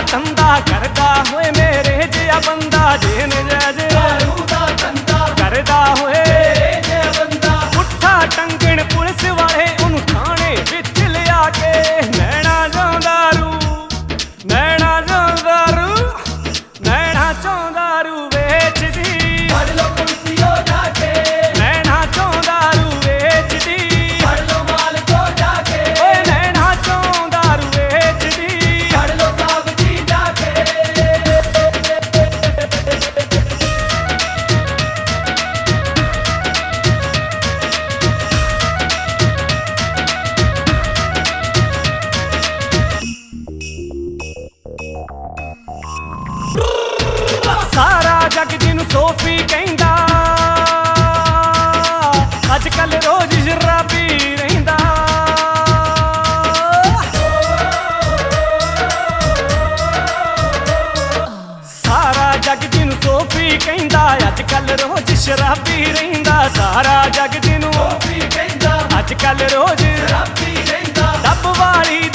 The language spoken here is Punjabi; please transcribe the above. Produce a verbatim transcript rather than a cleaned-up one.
ਧੰਦਾ ਕਰਦਾ ਹੋਏ ਮੇਰੇ ਜਿਹਾ ਬੰਦਾ, ਜੇ ਨਜਾਇਜ਼ ਦਾਰੂ ਦਾ ਧੰਦਾ ਕਰਦਾ ਹੋਏ ਮੇਰੇ ਜਿਹਾ ਬੰਦਾ, ਪੁੱਠਾ ਟੰਗਣ ਪੁਲਿਸ ਵਾਲੇ ਉਹਨੂੰ ਥਾਣੇ ਵਿੱਚ ਲਿਆ ਕੇ। ਨੈਣਾ ਚੋਂ ਦਾਰੂ ਨੈਣਾ ਚੋਂ ਦਾਰੂ ਨੈਣਾ ਚੋਂ ਦਾਰੂ ਵੇਚਦੀ, ਫੜ ਲੋ ਪੁਲਿਸਿਓ ਜਾ ਕੇ, ਨੈਣਾ ਚੋਂ ਦਾਰੂ ਵੇਚਦੀ, ਫੜ ਲੋ ਮਾਲ ਕੋ ਜਾ ਕੇ, ਓਏ ਨੈਣਾ ਚੋਂ ਦਾਰੂ ਵੇਚਦੀ। ਫੜ ਲੋ ਸਾਹਿਬ ਜੀ ਜਾ ਕੇ। ਸਾਰਾ ਜੱਗ ਜਿਹਨੂੰ ਸੋਫੀ ਕਹਿੰਦਾ, ਅੱਜ ਕੱਲ ਰੋਜ਼ ਸ਼ਰਾਬੀ ਰਹਿੰਦਾ। ਸਾਰਾ ਜੱਗ ਜਿਹਨੂੰ ਸੋਫੀ ਕਹਿੰਦਾ, ਅੱਜ ਕੱਲ ਰੋਜ਼ ਸ਼ਰਾਬੀ ਰਹਿੰਦਾ। ਸਾਰਾ ਜੱਗ ਜਿਹਨੂੰ ਸੋਫੀ ਕਹਿੰਦਾ, ਅੱਜ ਕੱਲ ਰੋਜ਼ ਸ਼ਰਾਬੀ ਰਹਿੰਦਾ। ਡੱਬ ਵਾਲੀ